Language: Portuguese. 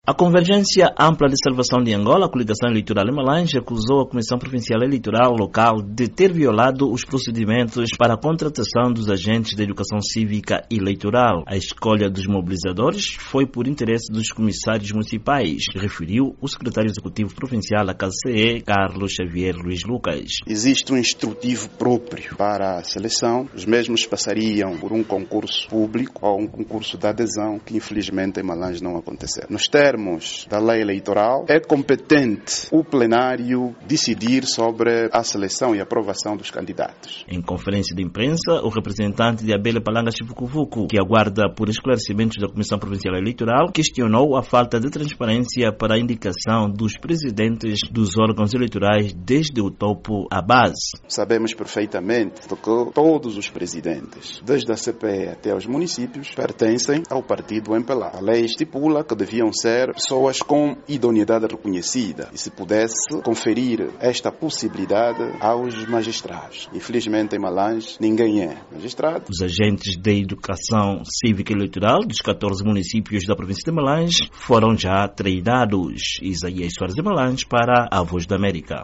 A Convergência Ampla de Salvação de Angola, a coligação eleitoral em Malange, acusou a Comissão Provincial Eleitoral local de ter violado os procedimentos para a contratação dos agentes da educação cívica eleitoral. A escolha dos mobilizadores foi por interesse dos comissários municipais, referiu o secretário executivo provincial da KCE, Carlos Xavier Luiz Lucas. Existe um instrutivo próprio para a seleção. Os mesmos passariam por um concurso público ou um concurso de adesão que infelizmente em Malange não aconteceu. Nos termos da lei eleitoral, é competente o plenário decidir sobre a seleção e aprovação dos candidatos. Em conferência de imprensa, o representante de Abelha Palanga Chivucuvucu, que aguarda por esclarecimentos da Comissão Provincial Eleitoral, questionou a falta de transparência para a indicação dos presidentes dos órgãos eleitorais desde o topo à base. Sabemos perfeitamente que todos os presidentes, desde a CPE até os municípios, pertencem ao partido MPLA. A lei estipula que deviam ser pessoas com idoneidade reconhecida e se pudesse conferir esta possibilidade aos magistrados. Infelizmente em Malange ninguém é magistrado. Os agentes da educação cívica eleitoral dos 14 municípios da província de Malange foram já treinados. Isaías Soares de Malange para a Voz da América.